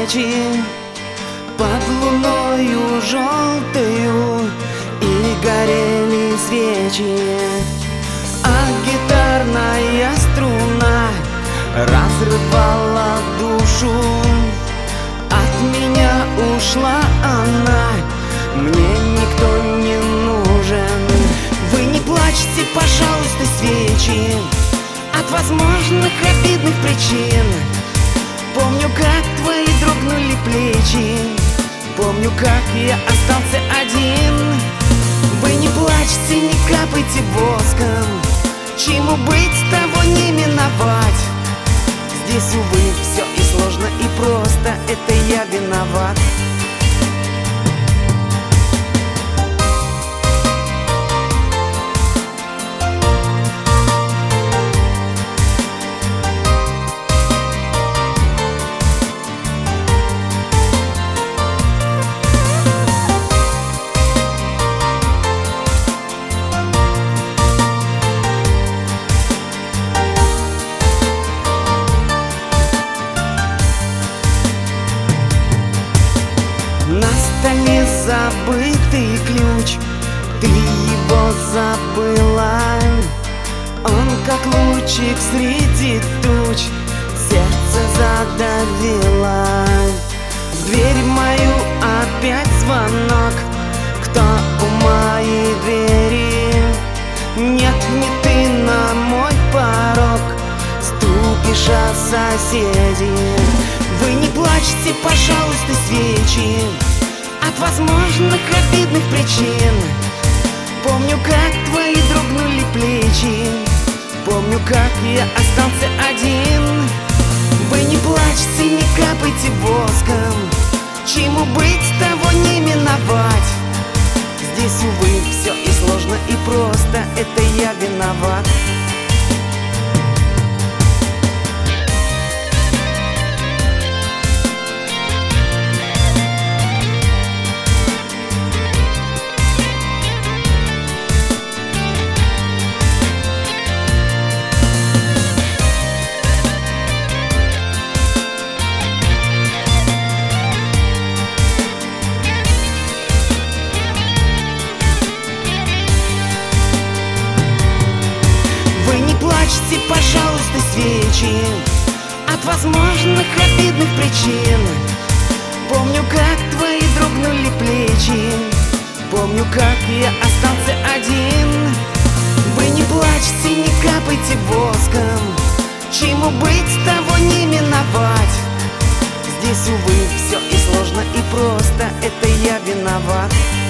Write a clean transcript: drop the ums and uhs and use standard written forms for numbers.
встречи под луною желтою, и горели свечи, а гитарная струна разрывала душу. От меня ушла она, мне никто не нужен. Вы не плачьте, пожалуйста, свечи, от возможных обидных причин. Помню, как твои дрогнули плечи, помню, как я остался один. Вы не плачьте, не капайте воском, чему быть, того не миновать. Здесь, увы, все и сложно, и просто, это я виноват. На столе забытый ключ, ты его забыла. Он как лучик среди туч, сердце задавило. В дверь мою опять звонок, кто у моей двери? Нет, не ты на мой порог ступишь, а соседи. Вы не плачьте, пожалуйста, свечи, от возможных обидных причин. Помню, как твои дрогнули плечи, помню, как я остался один. Вы не плачьте, не капайте воском, чему быть, того не миновать. Здесь, увы, все и сложно, и просто, это я виноват. Плачьте, пожалуйста, свечи, от возможных обидных причин. Помню, как твои дрогнули плечи, помню, как я остался один. Вы не плачьте, не капайте воском, чему быть, того не миновать. Здесь, увы, все и сложно, и просто, это я виноват.